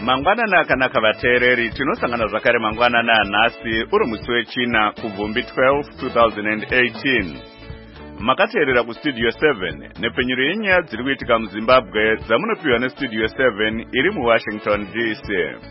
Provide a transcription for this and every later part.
Mangwanana akanaka vateereri, tinosangana zvakare mangwanana nhasi uri musi wechina kubvumbi 12 2018. Makateerera kustudio 7 nepfenyuro yenyaya dziri kuitika muZimbabwe dzamunopiwa nestudio 7 iri muWashington DC.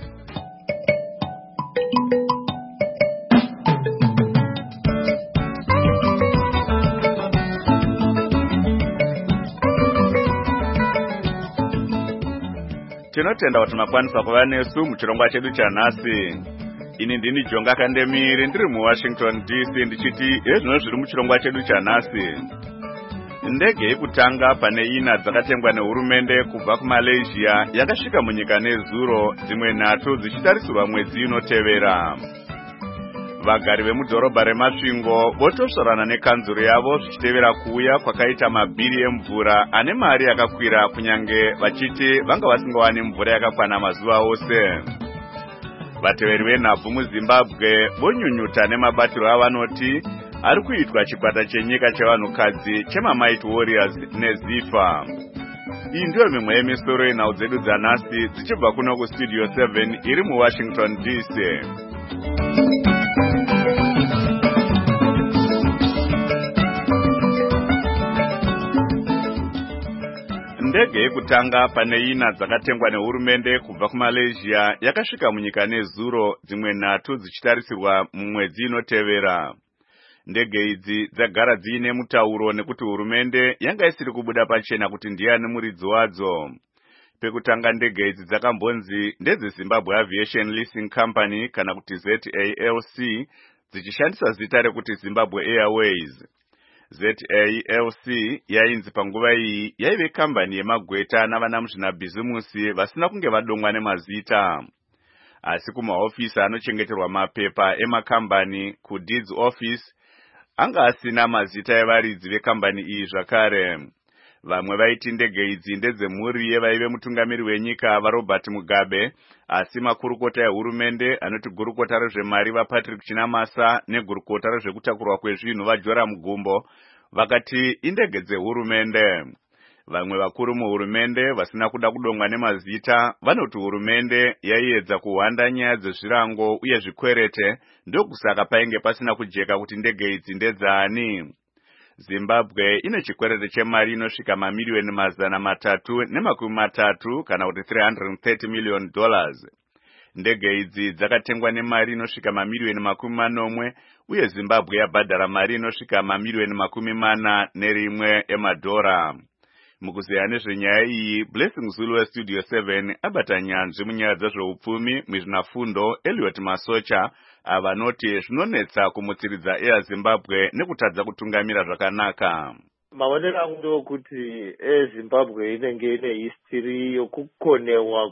Tinotenda kuti makwanisa kuva nesu muchirongwa chedu chanhasi. Ini ndini Jonga Kandemiri ndiri muWashington DC ndichiti ezvino zviri muchirongwa chedu chanhasi. Ndege yekutanga pane ina dzakatengwa nehurumende kubva kuMalaysia yakasvika munyika nezuro, dzimwe nhatu dzichitarisirwa mwedzi unotevera. Vagari vemudhorobha reMasvingo votosvorana nekanzuro yavo zvichitevera kuuya kwakaita mabhiri emvura ane mari yakakwira, kunyange vachiti vanga vasingawani mvura yakakwana mazuva ose. Vateveri venhabvu muZimbabwe vonyunyuta nemabatiro avanoti ari kuitwa chikwata chenyika chevanhukadzi chemaMighty Warriors neZIFA. Iyi ndiyo mimwe yemisoro yenhau dzedu dzanhasi dzichibva kuno kustudio 7 iri muWashington DC. Ndege yekutanga pane ina dzakatengwa nehurumende kubva kuMalaysia yakasvika munyika nezuro, dzimwe nhatu dzichitarisirwa mumwedzi inotevera. Ndege idzi dzagara dziine mutauro nekuti hurumende yanga isiri kubuda pachena kuti ndiani muridzi wadzo. Pekutanga ndege idzi dzakambonzi ndedzeZimbabwe Aviation Leasing Company kana kuti ZALC, dzichishandisa zita rekuti Zimbabwe Airways. ZALC yainzi panguva iyi yaive kambani yemagweta navanamuzvinabhizimusi vasina kunge vadongwa nemazita. Asi kumahofisi anochengeterwa mapepa emakambani kuDeeds Office anga asina mazita evaridzi vekambani iyi zvakare. Vamwe vaiti ndege idzi ndedzemhuri yevaive mutungamiri wenyika vaRobert Mugabe, asi makurukota ehurumende anoti gurukota rezvemari vaPatrick Chinamasa negurukota rezvekutakurwa kwezvinhu vaJoram Gumbo vakati indege dzehurumende. Vamwe vakuru muhurumende vasina kuda kudongwa nemazita vanoti hurumende yaiedza kuhwanda nyaya dzezvirango uye zvikwerete, ndokusaka painge pasina kujeka kuti ndege idzi ndedzaani. Zimbabwe ine chikwerete chemari inosvika mamiliyoni $330 kana kuti $330 million. Ndege idzi dzakatengwa nemari inosvika mamiliyoni $40 uye Zimbabwe yabhadhara mari inosvika mamiliyoni $41 emadhora. Mukuzeya nezvenyaya iyi, Blessing Zulu westudio 7 abata nyanzvi munyaya dzezveupfumi, mizvinafundo Elliot Masocha avanoti zvinonetsa kumutsiridza eyaZimbabwe nekutadza kutungamira zvakanaka. Maonero angu ndokuti eZimbabwe inenge ine history yokukonewa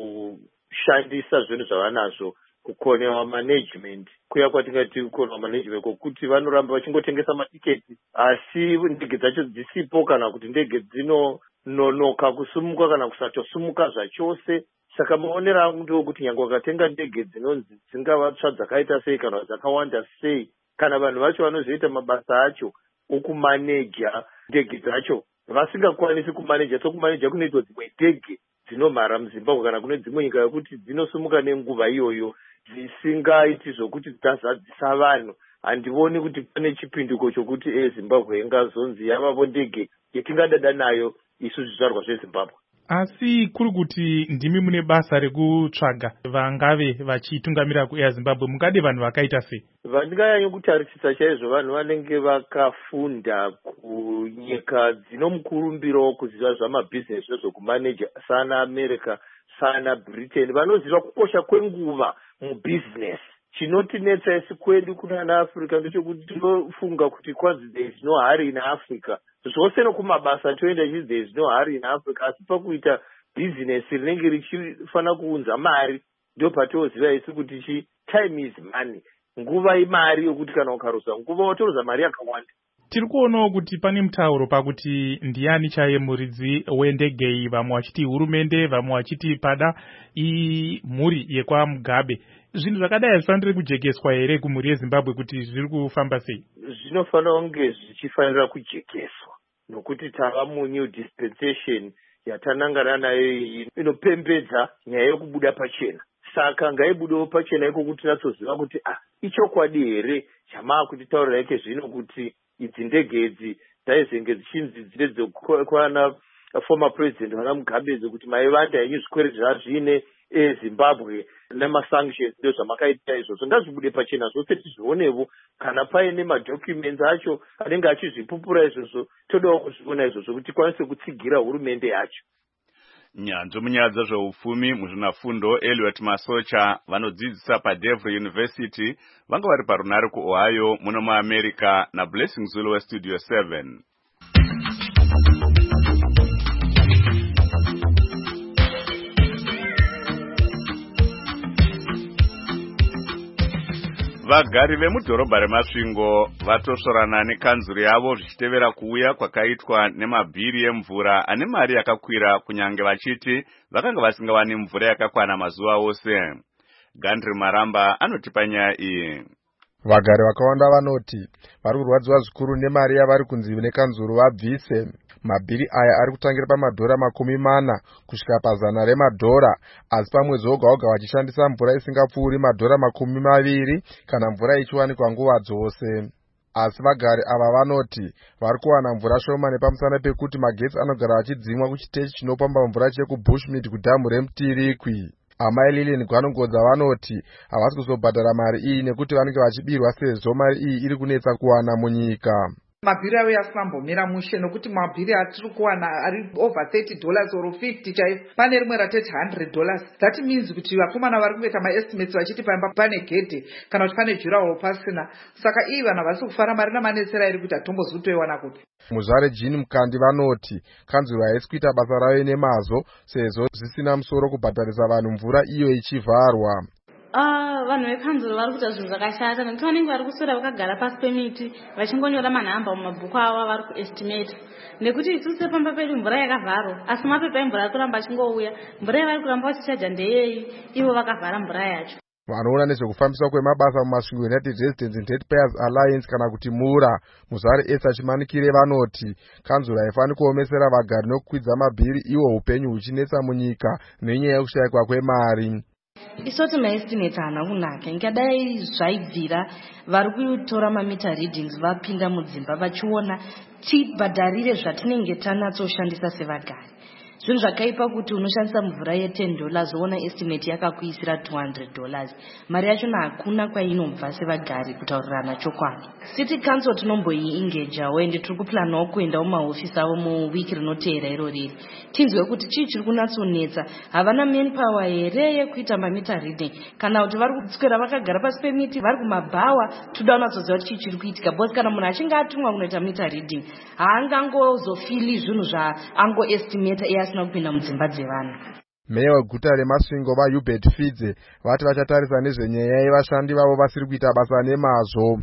kushandisa zvinhu zvavanazvo, kukonewa management, kuya kwatingati kukonewa management kwokuti vanoramba vachingotengesa matiketi asi ndege dzacho dzisipo, kana kuti ndege dzinononoka kusumuka kana kusatosumuka zvachose. Saka maonero angu ndokuti nyange wakatenga ndege dzinonzi dzingava tsva dzakaita sei kana dzakawanda sei, kana vanhu vacho vanozoita mabasa acho okumaneja ndege dzacho vasingakwanisi kumaneja, sokumaneja kunoitwa dzimwe ndege dzinomhara muZimbabwe kana kune dzimwe nyika yokuti dzinosumuka nenguva iyoyo dzisingaiti zvokuti dzazadzisa vanhu. Handioni kuti pane chipinduko chokuti Zimbabwe ingazonzi yavapo ndege yetingadada nayo isu zvizvarwa zveZimbabwe. Asi kuri kuti ndimi mune basa rekutsvaga vangave vachitungamira kuZimbabwe, mungade vanhu vakaita sei? Vandinganyanyo kutarisisa chaizvo vanhu vanenge vakafunda kunyika dzino mukurumbiro kuziva zvamabhizinesi nezvokumaneja, sana America sana Britain, vanoziva kukosha kwenguva mubhizinesi. Chinotinetsa isi kwedu kuna Africa ndechekuti tinofunga kuti kwazi there is no hurry in Africa. Zvose nokumabasa toenda chizi there is no hurry in Africa, asi pakuita bhizinesi rinenge richifana kuunza mari ndio patinoziva isi kuti time is money. Nguva imari yokuti kana ukaruza nguva watoruza mari yakawanda. Tiri kuonawo kuti pane mutauro pakuti ndiani chaye muridzi wendege iyi, vamwe vachiti hurumende, vamwe vachiti pada imhuri yekwaMugabe. Zvinhu zvakadai hazvifaniri kujekeswa here kumhuri yeZimbabwe kuti zviri kufamba sei? Zvinofanira kunge zvichifanira kujekeswa, nokuti tava mu new dispensation yatanangana nayo inopembedza nyaya yekubuda pachena. Saka ngaibudewo pachena iko kuti tinatsoziva kuti ichokwadi here chamaa kutitaurira ike zvino kuti idzi ndege idzi dzaizenge dzichinzi dzine dzekwana former president vana Mugabe kuti maivanda yenyu zvikwerezva zvine Zimbabwe nemasanctions ndo zvamakaita izvozvo ngazvibude pachena zvose tizvionevo. Kana paine madocuments acho anenge achizvipupura izvozvo todawo kuzviona izvozvo kuti tikwanise kutsigira hurumende yacho. Nyanzvi munyaya dzezveupfumi muzvinafundo Elliot Masocha vanodzidzisa paDevry University vanga vari parunare kuOhio muno muAmerica naBlessing Zulu weStudio 7. Vagari vemudhorobha reMasvingo vatosvorana nekanzuru yavo zvichitevera kuuya kwakaitwa nemabhiri emvura ane mari yakakwira kunyange vachiti vakanga vasingawani mvura yakakwana mazuva ose. Gandri Maramba anotipa nyaya iyi. Vagari vakawanda vanoti vari kurwadziwa zvikuru nemari yavari kunzi nekanzuru vabvise. Mabhiri aya ari kutangira pamadhora 40 kusvika $100, asi pamwedzi woga woga vachishandisa mvura isingapfuuri $20 kana mvura ichiwanikwa nguva dzose. Asi vagari ava vanoti vari kuwana mvura shoma nepamusana pekuti magetsi anogara achidzimwa kuchiteshi chinopamba mvura chekuBushmead kudhamu reMutirikwi. Amai Lilian Gwanongodza vanoti havasi kuzobhadhara mari iyi nekuti vanenge vachibirwa sezvo mari iyi iri kunetsa kuwana munyika. Mabhiri ayo asingambomira mushe nokuti mabhiri atiri kuwana ari over $30 or 50 chaiko. Pane rimwe rateti $100. That means kuti vakomana vari kuita maestimates vachiti pamba pane gedhe kana kuti pane jurahoro pasina. Saka iyi vanhu havasi kufara mari namanetsera iri kuti hatombozotoiwana kupi. Muzvare Jean Mukandi vanoti kanzuru haisi kuita basa rayo nemazvo sezvo zvisina musoro kubhadharisa vanhu mvura iyo ichivharwa. Vanhu vekanzuro vari kuita zvinhu zvakashata nekuti vanenge vari kuswera vakagara pasi pemiti vachingonyora manhamba mumabhuku avo avari kuestimate nekuti isusu sepamba pedu mvura yakavharwa asi mapepa emvura ari kuramba achingouya mvura yavari kuramba vachichaja ndeyei ivo vakavhara mvura yacho. Vanoona nezvekufambiswa kwemabasa mumasvingo United Residents and Ratepayers Alliance kana kuti MURA muzvare Esther Chimanikire vanoti kanzuro haifani kuomesera vagari nokukwidza mabhiri iwo upenyu huchinetsa munyika nenyaya yekushayikwa kwemari. Isoti maestimates haana kunaka ingadai zvaibvira vari kutora mamita readings vapinda mudzimba vachiona tibhadharire zvatinenge tanatsoshandisa sevagari. Zvinhu zvakaipa kuti unoshandisa mvura $10 woona estimate yakakuisira $200. Mari yacho hakuna kwainobva sevagari kutaurirana chokwadi. City Council tinomboiengageawo ende tiri kuplanawo kuendawo mumahofisi avo muwiki rinoteera irori. Tinzwe kuti chii chiri kunatsonetsa, havana manpower here yekuita mamita reading kana kuti vari kuswera vakagara pasi pemiti vari kumabhawa. Toda unatsoziva kuti chii chiri kuitika bosi kana munhu achinge atumwa kunoita mita reading haangangozofili zvinhu zvaangoestimata asina kupinda mudzimba dzevanhu. Meya weguta reMasvingo vaHubert Fidze vati vachatarisa nezvenyaya yevashandi vavo vasiri kuita basa nemazvo.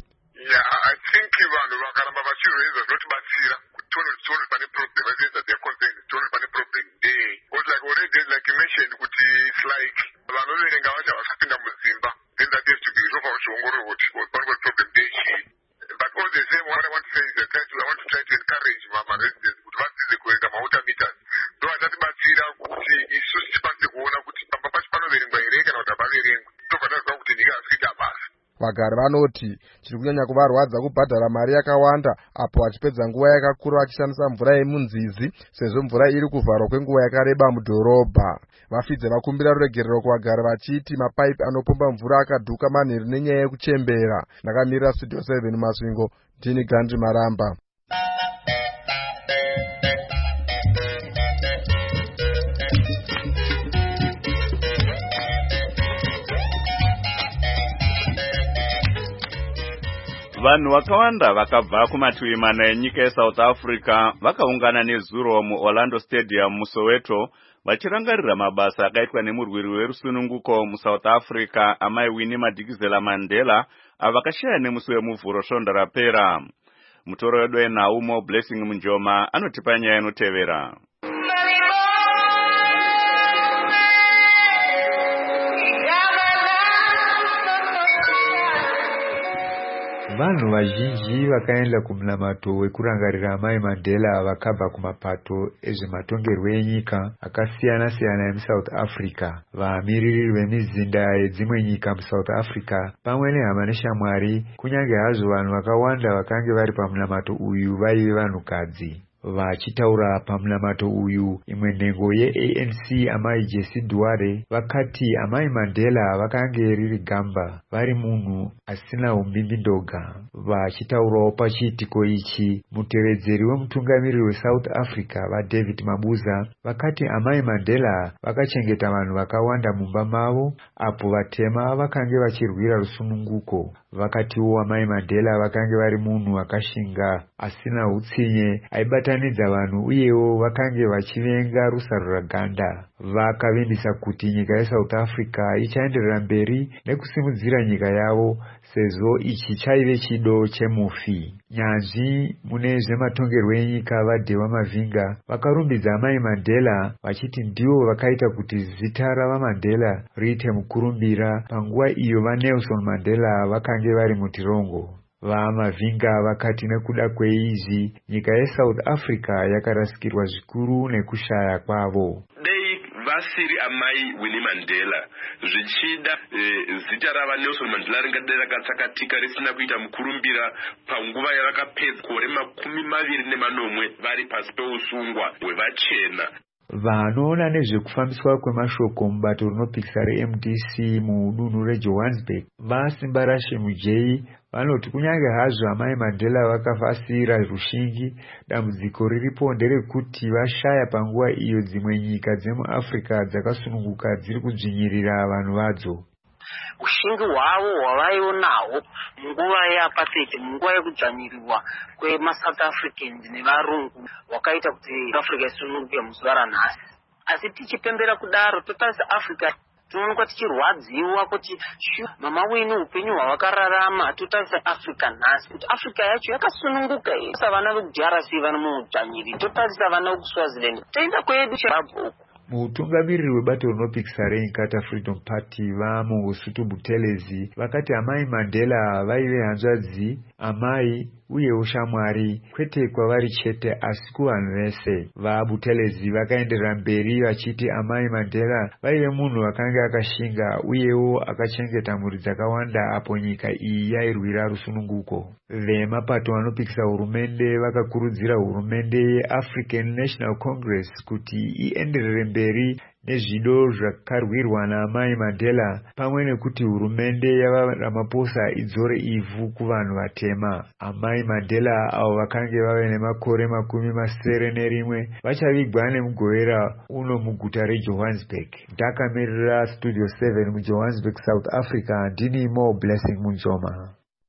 I think vanhu vakaramba vachirwedza zvotibatsira kuti pane problem vachiedza their concern tione pane problem ndei. Because like already like you mentioned kuti it's like vanoverenga vacho vasapinda mudzimba then that has to be resolved zviongororwa kuti pane problem ndei. But all the same what I want to say is that I want to try to encourage my residents kuti vadzize kuverenga mawater meters. Ndo vachatibatsira kuti isusu tikwanise kuona kuti pamba pacho panoverengwa here kana kuti hapaverengwi. Ndobva taziva kuti nyika hasi kuita basa. Vagari vanoti chiri kunyanya kuvarwadza kubhadhara mari yakawanda apo vachipedza nguva yakakura vachishandisa mvura yemunzizi sezvo mvura iri kuvharwa kwenguva yakareba mudhorobha. Vafidze vakumbira ruregerero kuvagari vachiti mapaipi anopomba mvura akadhuka manheru nenyaya yekuchembera. Ndakamirira Studio 7 Masvingo, ndini Gandri Maramba. Vanhu vakawanda vakabva kumativi mana enyika yeSouth Africa vakaungana nezuro muOrlando Stadium muSoweto vachirangarira mabasa akaitwa nemurwiri werusununguko muSouth Africa amai Winnie Madikizela Mandela avakashaya nemusi wemuvhuro svonda rapera. Mutoro wedu enhaumo Blessing Munjoma anotipa nyaya inotevera. vanhu vazhinji vakaenda kumunamato wekurangarira amai Mandela vakabva kumapato ezvematongerwo enyika akasiyana-siyana emuSouth Africa, vamiriri vemizinda yedzimwe nyika muSouth Africa pamwe nehama neshamwari, kunyange hazvo vanhu vakawanda vakange vari pamunamato uyu vaive vanhukadzi. Vachitaura pamunamato uyu, imwe nhengo yeANC amai Jesse Duare vakati amai Mandela vakange riri gamba, vari munhu asina umbimbi ndoga. Vachitaurawo pachiitiko ichi, mutevedzeri wemutungamiriri weSouth Africa vaDavid Mabuza vakati amai Mandela vakachengeta vanhu vakawanda mumba mavo apo vatema vakange vachirwira rusununguko. Vakatiwo amai Mandela vakange vari munhu akashinga asina utsinye aibatanidza vanhu uyewo vakange vachivenga rusaro raganda. Vakavimbisa kuti nyika yeSouth Africa ichaenderera mberi nekusimudzira nyika yavo sezvo ichi chaive chido chemufi. Nyanzvi mune zvematongerwo enyika vaDhewa Mavinga vakarumbidza amai Mandela vachiti ndivo vakaita kuti zita ravaMandela riite mukurumbira panguva iyo vaNelson Mandela vakange vari mutirongo. VaMavinga vakati nekuda kweizvi nyika yeSouth Africa yakarasikirwa zvikuru nekushaya kwavo. Vasiri amai Winnie Mandela zvichida zita rava Nelson Mandela ringadai rakatsakatika risina kuita mukurumbira panguva yavakapedza makore 29 vari pasi peusungwa hwevachena. Vanoona nezvekufambiswa kwemashoko mubato rinopikisa reMDC mudunhu reJohannesburg vaSimba Rashe Mujei vanoti kunyange hazvo amai Mandela vakafasira rushingi, dambudziko riripo nderekuti vashaya panguva iyo dzimwe nyika dzemuAfrica dzakasununguka dziri kudzvinyirira vanhu vadzo. Ushingi hwavo hwavaionawo munguva yeapartheid, munguva yekudzvanyiriwa kwemaSouth Africans nevarungu hwakaita kuti Africa isununguke muzuva ranhasi. Asi tichipembera kudaro totarisa Africa tinoonekwa tichirwadziwa kuti mama wini upenyu hwavakararama. Totarisa Africa nhasi kuti Africa yacho yakasununguka here. Totarisa vana veDRC vari mudzvanyiri, totarisa vana vekuSwaziland, toenda kwedu Zimbabwe. Mutungamiriri webato rinopikisa reInkatha Freedom Party vaMangosuthu Buthelezi vakati amai Mandela vaive hanzvadzi, amai uyewo shamwari, kwete kwavari chete asi kuvanhu vese. VaButhelezi vakaenderera mberi vachiti amai Mandela vaive munhu akanga akashinga uyewo akachengeta mhuri dzakawanda apo nyika iyi yairwira rusununguko. Vemapato anopikisa hurumende vakakurudzira hurumende yeAfrican National Congress kuti ienderere mberi nezvido zvakarwirwa naamai Mandela pamwe nekuti hurumende yavaRamaphosa idzore ivhu kuvanhu vatema. Amai Mandela avo vakange vave nemakore 81 vachavigwa nemugovera uno muguta reJohannesburg. Ndakamirira Studio 7 muJohannesburg, South Africa, ndini Mo Blessing Munzoma.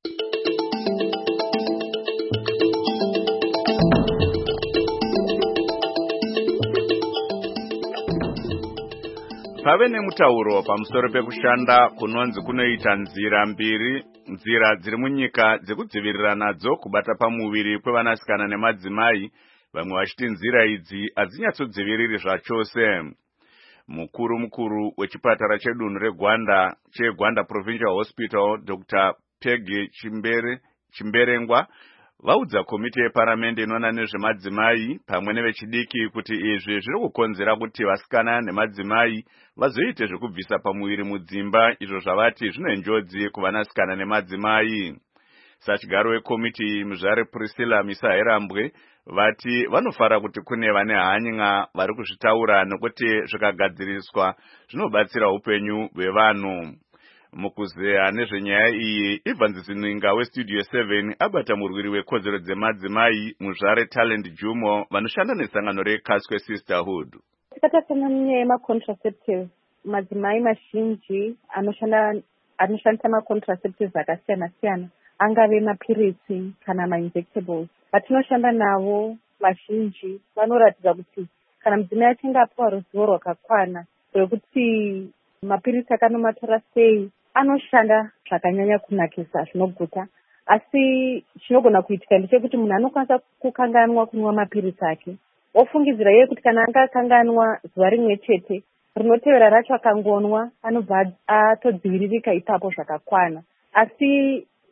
Pave nemutauro pamusoro pekushanda kunonzi kunoita nzira mbiri, nzira dziri munyika dzekudzivirira nadzo kubata pamuviri kwevanasikana nemadzimai, vamwe vachiti nzira idzi hadzinyatsodziviriri zvachose. Mukuru wechipatara chedunhu reGwanda cheGwanda Provincial Hospital Dr. Peggy Chimberengwa vaudza komiti yeparamende inoona nezvemadzimai pamwe nevechidiki kuti izvi zviri kukonzera kuti vasikana nemadzimai vazoite zvekubvisa pamuviri mudzimba, izvo zvavati zvine njodzi kuvanasikana nemadzimai. Sachigaro wekomiti muzvare Priscilla Misaherambwe vati vanofara kuti kune vane hanya vari kuzvitaura nokuti zvikagadziriswa zvinobatsira upenyu hwevanhu. Mukuzeya nezvenyaya iyi, Evans Zininga weStudio 7 abata murwiri wekodzero dzemadzimai muzvare Talent Jumo vanoshanda nesangano reKaswe Sisterhood. Takatasana nenyaya yemacontraceptives, madzimai mazhinji anoshandisa macontraceptives akasiyana-siyana, angave mapiritsi kana mainjectables. Vatinoshanda navo mazhinji vanoratidza kuti kana mudzimai achinge apiwa ruzivo rwakakwana rwekuti mapiritsi akanomatora sei, anoshanda zvakanyanya kunakisa zvinoguta. Asi chinogona kuitika ndechekuti munhu anokwanisa kukanganwa kunwa mapiritsi ake, ofungidzira iye kuti kana anga akanganwa zuva rimwe chete, rinotevera racho akangonwa anobva atodziviririka ipapo zvakakwana. Asi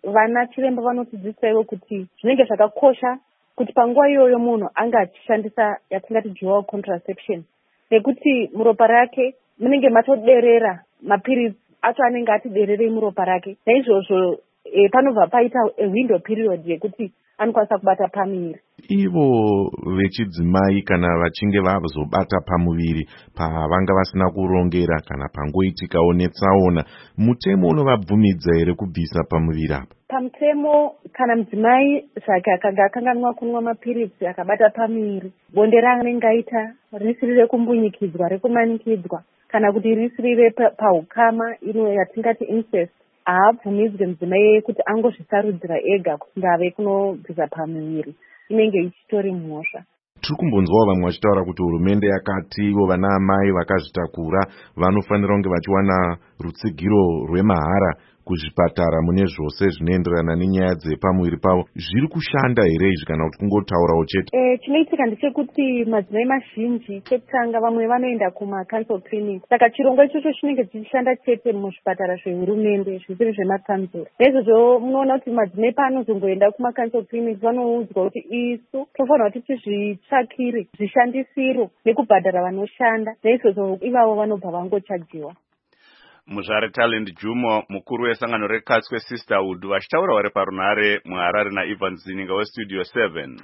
vana chiremba vanotidzidzisaiwo kuti zvinenge zvakakosha kuti panguva iyoyo munhu anga achishandisa yatingati dual contraception, nekuti muropa rake munenge matoderera mapiritsi acho anenge atidererei muropa rake. Naizvozvo panobva paita window period yekuti anokwanisa kubata pamuviri. Ivo vechidzimai kana vachinge vazobata pamuviri pavanga vasina kurongera kana pangoitikawo netsaona, mutemo unovabvumidza here kubvisa pamuviri apa? Pamutemo kana mudzimai zvake akanga akanganwa kunwa mapiritsi akabata pamuviri, bonde ranenge aita risiri rekumbunyikidzwa, rekumanikidzwa, kana kuti risiri pahukama ino yatingati incest, haabvumidzwe mudzimai kuti angozvisarudzira ega kuti ngave kunobvisa pamuviri, inenge ichitori mhosva. Tiri kumbonzwawo vamwe vachitaura kuti hurumende yakati ivo vana amai vakazvitakura vanofanira kunge vachiwana rutsigiro rwemahara kuzvipatara mune zvose zvinoenderana nenyaya dzepamuviri pavo. Zviri kushanda here izvi kana kuti kungotaurawo chete? Chinoitika ndechekuti madzimai mazhinji chekutanga vamwe vanoenda kuma-council clinic. Saka chirongwa ichocho chinenge chichishanda chete muzvipatara zvehurumende zvisiri zvemakanzuro. Naizvozvo munoona kuti madzimai paanozongoenda kuma-council clinic vanoudzwa kuti isu tofanira kuti tizvitsvakire zvishandisiro nekubhadhara vanoshanda. Naizvozvo ivavo vanobva vangochajiwa. Muzvare Talent Jumo, mukuru wesangano rekaswe Sisterhood, vachitaura vari parunhare muHarare naIvan Zininga weStudio 7.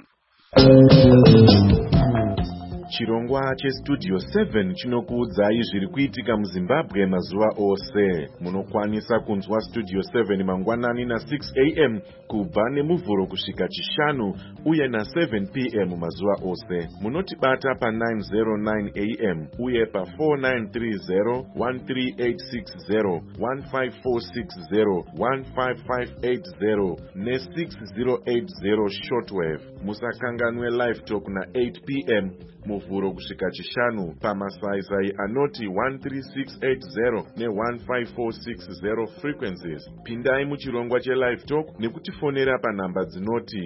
Chirongwa cheStudio 7 chinokuudzai zviri kuitika muZimbabwe mazuva ose. Munokwanisa kunzwa Studio 7 mangwanani na6 am kubva nemuvhuro kusvika chishanu uye na7 pm mazuva ose. Munotibata pa909 am uye pa4930 13860 15460 15580 ne6080 shortwave. Musakanganwe live talk na8 pm muvhuro kusvika chishanu pamasaisai anoti 13680 ne15460 frequencies. Pindai muchirongwa chelive talk nekutifonera panhamba dzinoti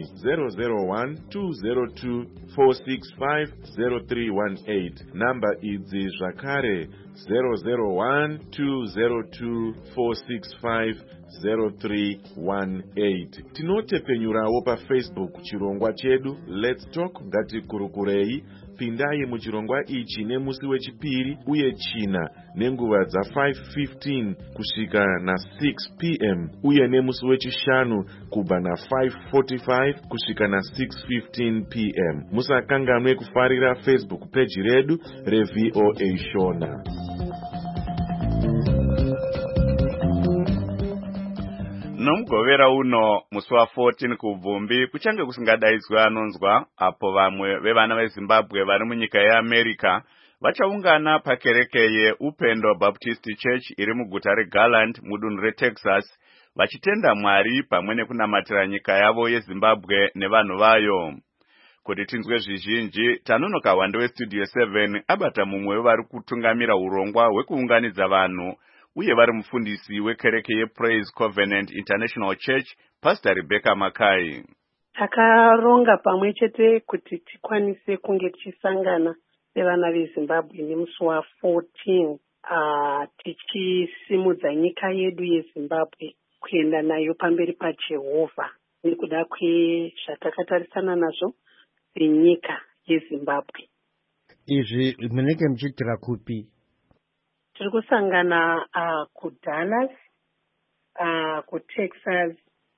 001-202-465-0318. Namba idzi zvakare 001-202-465-0318. Tinotepenyurawo paFacebook chirongwa chedu Let's Talk Ngatikurukurei. Pindai muchirongwa ichi nemusi wechipiri uye china nenguva dza5:15 kusvika na6 pm uye nemusi wechishanu kubva na5:45 kusvika na6:15 pm. Musakanganwe kufarira Facebook page redu reVOA Shona. Nomugovera uno musi wa14 kubvumbi kuchange kusingadaidzwe anonzwa apo vamwe vevana veZimbabwe vari munyika yeAmerica vachaungana pakereke yeUpendo Baptist Church iri muguta reGarland mudunhu reTexas vachitenda Mwari pamwe nekunamatira nyika yavo yeZimbabwe nevanhu vayo. Kuti tinzwe zvizhinji, Tanunoka Wande weStudio 7 abata mumwe vari kutungamira urongwa hwekuunganidza vanhu uye vari mufundisi wekereke yePraise Covenant International Church, Pastor Rebecca Makai. Takaronga pamwe chete kuti tikwanise kunge tichisangana nevana veZimbabwe nemusi wa14 tichisimudza nyika yedu yeZimbabwe kuenda nayo pamberi paJehovha nekuda kwezvatakatarisana nazvo senyika yeZimbabwe. Izvi munenge muchiitira kupi? Tiri kusangana kuDallas, kuTexas,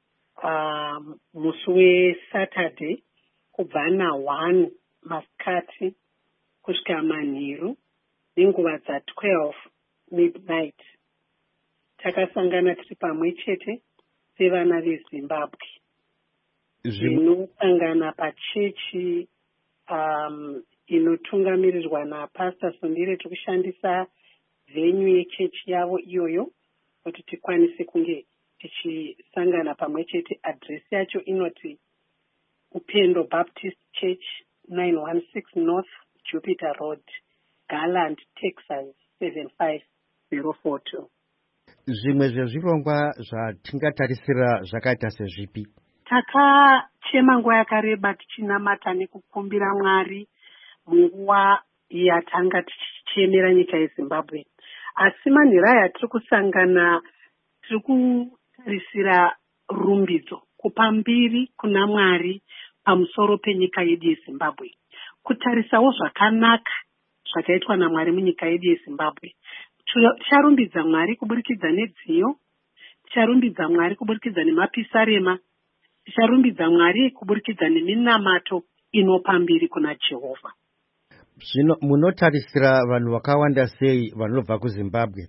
musi weSaturday kubva na1 masikati kusvika manheru nenguva dza12 midnight. Takasangana tiri pamwe chete sevana veZimbabwe. Tinosangana pachechi inotungamirirwa naPastor Sondire. Tikushandisa venue yechechi yavo iyoyo kuti tikwanise kunge tichisangana pamwe chete. Address yacho inoti Upendo Baptist Church, 916 North Jupiter Road, Garland, Texas 75042. Zvimwe zvezvirongwa zvatingatarisira zvakaita sezvipi? Takachema nguva yakareba tichinamata nekukumbira Mwari munguva yatanga tichichemera nyika yeZimbabwe. Asi manhero aya tiri kusangana, tiri kutarisira rumbidzo, kupa mbiri kuna Mwari pamusoro penyika yedu yeZimbabwe, kutarisawo zvakanaka zvakaitwa naMwari munyika yedu yeZimbabwe. Ticharumbidza Mwari kuburikidza nedziyo, ticharumbidza Mwari kuburikidza nemapisarema, ticharumbidza Mwari kuburikidza neminamato inopa mbiri kuna Jehovha. Zvino munotarisira vanhu vakawanda sei vanobva kuZimbabwe?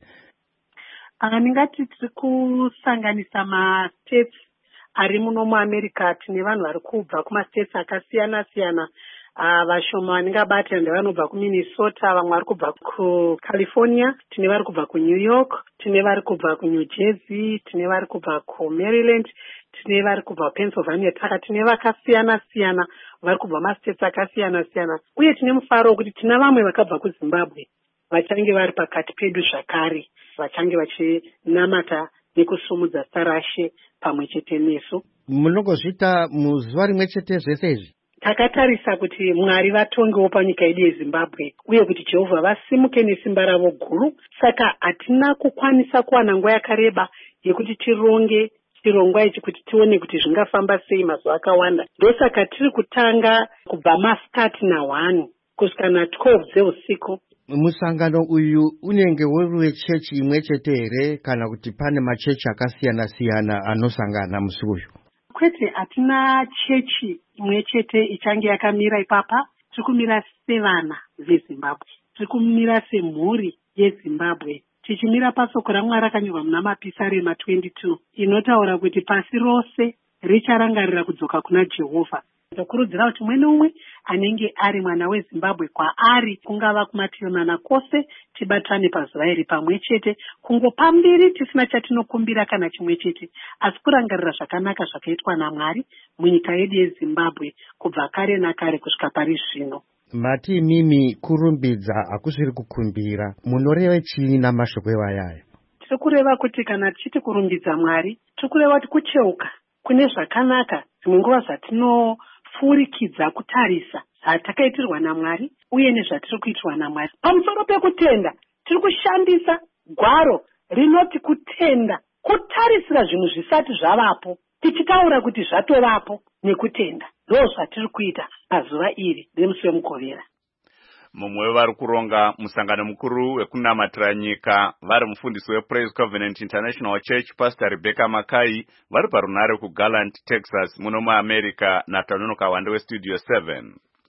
Ndingati tiri kusanganisa mastates ari muno muAmerica. Tine vanhu vari kubva kumastates akasiyana siyana. Vashoma vandingabatira ndevanobva kuMinnesota, vamwe vari kubva kuCalifornia, tine vari kubva kuNew York, tine vari kubva kuNew Jersey, tine vari kubva kuMaryland, tine vari kubva kuPennsylvania. Tine vakasiyana siyana vari kubva mastates akasiyana siyana, uye tine mufaro wekuti tina vamwe vakabva kuZimbabwe vachange vari pakati pedu zvakare, vachange vachinamata nekusumudza sarashe pamwe chete nesu. Munongozviita muzuva rimwe chete zvese izvi? Takatarisa kuti Mwari vatongewo panyika yedu yeZimbabwe, uye kuti Jehovha vasimuke nesimba ravo guru. Saka hatina kukwanisa kuwana nguva yakareba yekuti tironge chirongwa ichi kuti tione kuti zvingafamba sei mazuva akawanda. Ndosaka tiri kutanga kubva masikati na1 kusvika na12 dzeusiku. Musangano uyu unenge uri wechechi imwe chete here kana kuti pane machechi akasiyana siyana anosangana musi uyu? Kwete, hatina chechi imwe chete ichange yakamira ipapa. Tiri kumira sevana veZimbabwe, tiri kumira semhuri yeZimbabwe, tichimira pasoko raMwari rakanyorwa muna mapisarema 22 inotaura kuti pasi rose richarangarira kudzoka kuna Jehovha. Ndokurudzira kuti mumwe nomwe anenge ari mwana weZimbabwe kwaari, kungava kumativi mana kwose, tibatane pazuva iri pamwe chete, kungopa mbiri tisina chatinokumbira kana chimwe chete, asi kurangarira zvakanaka zvakaitwa naMwari munyika yedu yeZimbabwe kubva kare nakare kusvika pari zvino. Mati mimi kurumbidza hakusviri kukumbira, munoreva chii namashoko iwayaya? Tiri kureva kuti kana tichiti kurumbidza Mwari, tiri kureva kuti kucheuka kune zvakanaka, dzimwe nguva zvatinofurikidza kutarisa zvatakaitirwa naMwari uye nezvatiri kuitirwa naMwari. Pamusoro pekutenda, tiri kushandisa gwaro rinoti kutenda, kutarisira zvinhu zvisati zvavapo, tichitaura kuti zvatovapo nekutenda. Ndo zvatiri kuita pazuva iri remusi wemugovera. Mumwe vari kuronga musangano mukuru wekunamatira nyika vari mufundisi wePraise Covenant International Church Pastor Rebecca Makai vari parunare kuGarland, Texas muno muAmerica naTanonoka Wande weStudio 7.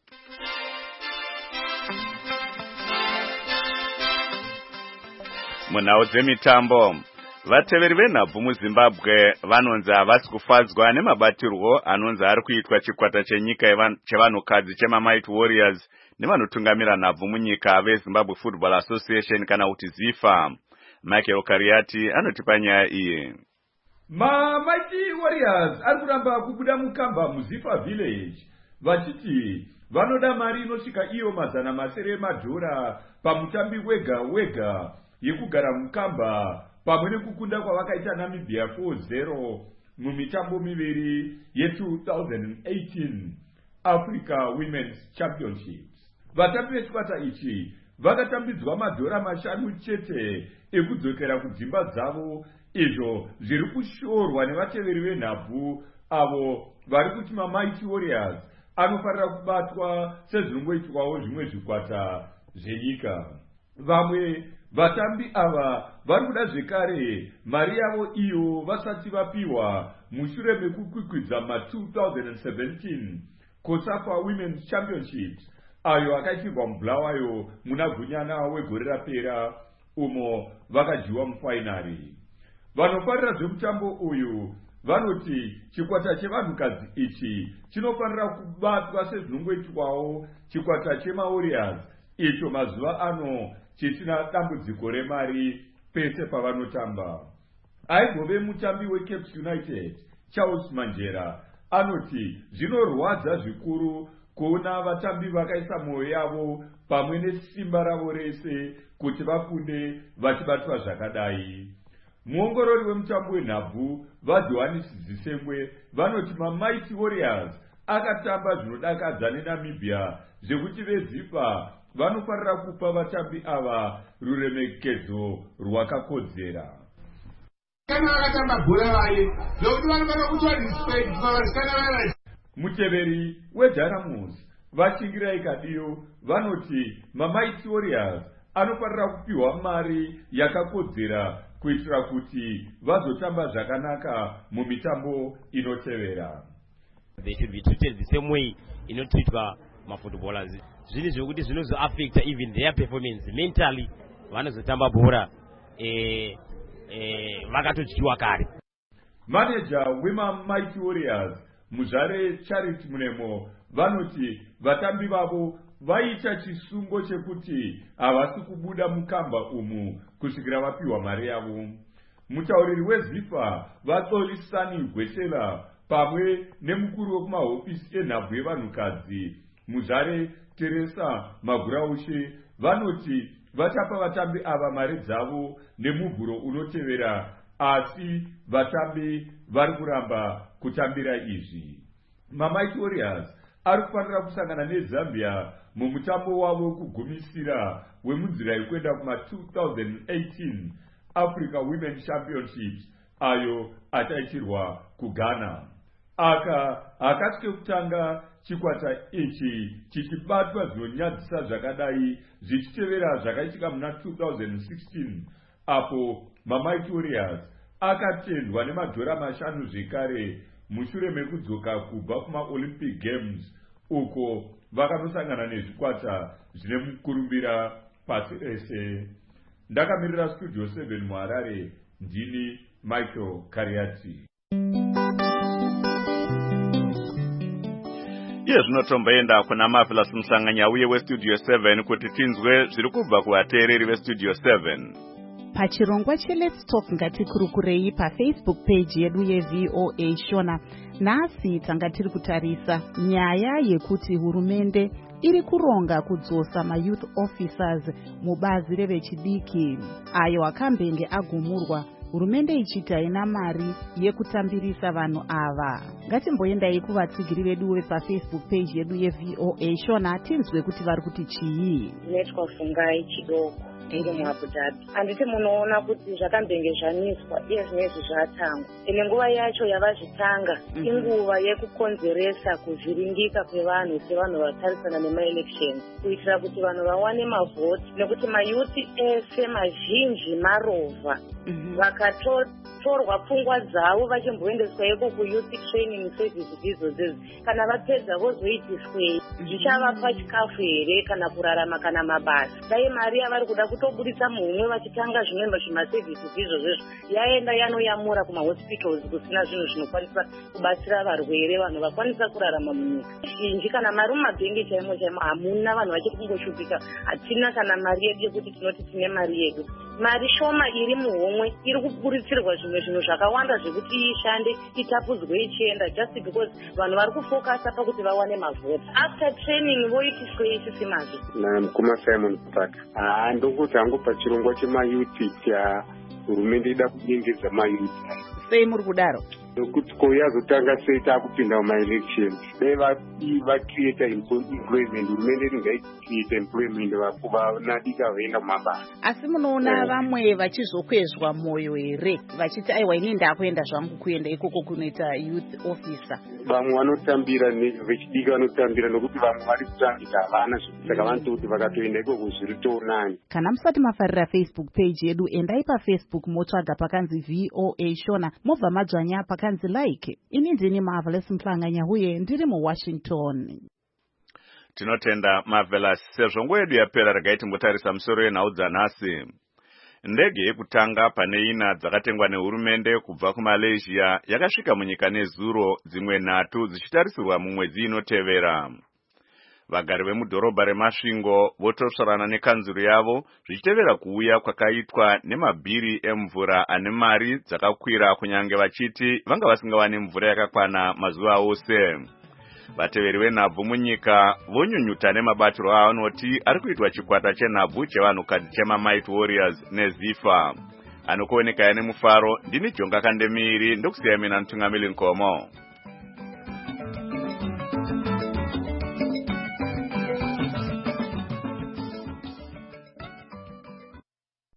Munhau dzemitambo, vateveri venhabvu muZimbabwe vanonzi havasi kufadzwa nemabatirwo anonzi ari kuitwa chikwata chenyika chevanhukadzi chemaMighty Warriors nevanotungamira nhabvu munyika veZimbabwe Football Association kana kuti ZIFA. Michael Kariati anotipa nyaya iyi. MaMighty Warriors ari kuramba kubuda mukamba muZIFA Village vachiti vanoda mari inosvika iyo $700 pamutambi wega wega yekugara mukamba pamwe nekukunda kwavakaita Namibia 4-0 mumitambo miviri ye2018 Africa Women's Championships. Vatambi vechikwata ichi vakatambidzwa $5 chete ekudzokera kudzimba dzavo, izvo zviri kushorwa nevateveri venhabvu avo vari kuti maMighty Warriors anofanira kubatwa sezvinongoitwawo zvimwe zvikwata zvenyika. Vamwe vatambi ava vari kuda zvekare mari yavo iyo vasati vapiwa mushure mekukwikwidza ma2017 COSAFA Women's Championships ayo akaitirwa muBulawayo muna Gunyana wegore rapera, umo vakadyiwa mufainari. Vanofarira zvemutambo uyu vanoti chikwata chevanhukadzi ichi chinofanira kubatwa sezvinongoitwawo chikwata chemaWarriors, icho mazuva ano chisina dambudziko remari pese pavanotamba. Aigove mutambi weCaps United Charles Manjera anoti zvinorwadza zvikuru kuona vatambi vakaisa mwoyo yavo pamwe nesimba ravo rese kuti vakunde vachibatwa zvakadai. Muongorori wemutambo wenhabvu vaJohannes Zisengwe vanoti maMighty Warriors akatamba zvinodakadza neNamibia zvekuti veZIFA vanofanira kupa vatambi ava ruremekedzo rwakakodzera. kana vakatamba bhora vaye nokuti vanofanira kuitwa respect pavasikana vavaisi. Muteveri weDharamuzi vachingirai Kadiyo vanoti maMighty Warriors anofanira kupiwa mari yakakodzera kuitira kuti vazotamba zvakanaka mumitambo inotevera. They should be treated the same way inotreatwa mafootballers. Zviri zvokuti zvinozoaffecta even their performance mentally vanozotamba bhora vakatodyiwa kare. Manager weMamighty Warriors Muzare Charity Munemo vanoti vatambi vavo vaita chisungo chekuti havasi kubuda mukamba umu kusvikira vapiwa mari yavo. Mutauriri weZIFA Vatsolisani Gwetela pamwe nemukuru wekumahofisi enhabvu yevanhukadzi Muzare Teresa Maguraushe vanoti vachapa vatambi ava mari dzavo nemuguro unotevera, asi vatambi vari kuramba kutambira izvi. maMighty Warriors ari kufanira kusangana neZambia mumutambo wavo wekugumisira wemunzira yekuenda kuma-2018 Africa Women Championships ayo achaitirwa kuGhana. Aka hakati kekutanga chikwata ichi chichibatwa zvinonyadzisa zvakadai zvichitevera zvakaitika muna 2016 apo maMighty Warriors akatendwa nemadhora 5 zvekare mushure mekudzoka kubva kumaOlympic Games uko vakanosangana nezvikwata zvine mukurumbira pasi rese. Ndakamirira Studio 7 muHarare, ndini Michael Kariati. Iye zvinotomboenda kuna Marvelous Musanganya uye weStudio 7 kuti tinzwe zviri kubva kuvateereri veStudio 7. Pachirongwa cheLet's Talk ngatikurukurei paFacebook page yedu yeVOA Shona. Nhasi tanga tiri kutarisa nyaya yekuti hurumende iri kuronga kudzosa maYouth Officers mubazi revechidiki ayo akambenge agumurwa, hurumende ichiti haina mari yekutambirisa vanhu ava. Ngatimboendai kuvatsigiri vedu vepaFacebook page yedu yeVOA Shona tinzwe kuti vari kuti chii. Netwa Fungai Chidoko iri muAbu Dhabi. Handiti munoona kuti zvakambenge zvaniswa iye zvinezvi zvatangwa. Ine nguva yacho yavazvitanga inguva yekukonzeresa kuzviringika kwevanhu sevanhu vatarisana nemaelections kuitira kuti vanhu vawane mavhoti, nekuti mayuti ese mazhinji marovha vakatorwa pfungwa dzavo vachimboendeswa iko kuyouth training service izozezi. Kana vapedza vozoitiswei? Zvichavapa chikafu here kana kurarama kana mabasa? Dai mari yavari kuda kutobudisa muhumwe vachitanga zvimwe zvimaservices izvozvezvo yaenda yanoyamura kumahospitals kusina zvinhu zvinokwanisa kubatsira varwere, vanhu vakwanisa kurarama munyika. Zhinji kana mari mumabhengi chaimo chaimo hamuna, vanhu vachiri kungoshupika. Hatina kana mari yedu yekuti tinoti tine mari yedu. Mari shoma iri muhomwe iri kuburitsirwa zvimwe zvinhu zvakawanda zvekuti ishande itapudzwe ichienda just because vanhu vari kufokasa pakuti vawane mavhoti. After training voitiswe isisi mazvi. Mukoma Simon Kupata. Ndokuti hangu pachirongwa chemayuti cha hurumende ida kudengedza mayuti. Sei muri kudaro? Nokuti koyazotanga sei taakupinda mumaelection. Dai vacreate employment, hurumende ingacreate employment vanadika vaenda kumabasa. Asi munoona vamwe vachizokwezwa mwoyo here vachiti aiwa ini ndakuenda zvangu kuenda ikoko kunoita youth officer. Vamwe vanotambira vechidiki vanotambira nokuti vamwe vari kutambika havana, saka vanototi vakatoenda ikoko zviritonani. Kana musati mafarira Facebook page yedu, endai paFacebook motsvaga pakanzi VOA Shona mobva madzvanya pakanzi like. Ini ndini Marvelous Musanganya uye ndiri muWashington. Tinotenda Marvelous. Sezvo nguva yedu yapera regai timbotarisa musoro yenhau dzanhasi. Ndege yekutanga pane 4 dzakatengwa nehurumende kubva kuMalaysia yakasvika munyika nezuro, dzimwe 3 dzichitarisirwa mumwedzi inotevera. Vagari vemudhorobha reMasvingo votosvarana nekanzuru yavo zvichitevera kuuya kwakaitwa nemabhiri emvura ane mari dzakakwira, kunyange vachiti vanga vasingawani mvura yakakwana mazuva ose. Vateveri venhabvu munyika vonyunyuta nemabatiro avanoti ari kuitwa chikwata chenhabvu chevanhukadzi chemaMighty Warriors neZIFA. Anokuoneka ane mufaro, ndini Jonga Kandemiri, ndokusiya mina Ntungamili Nkomo.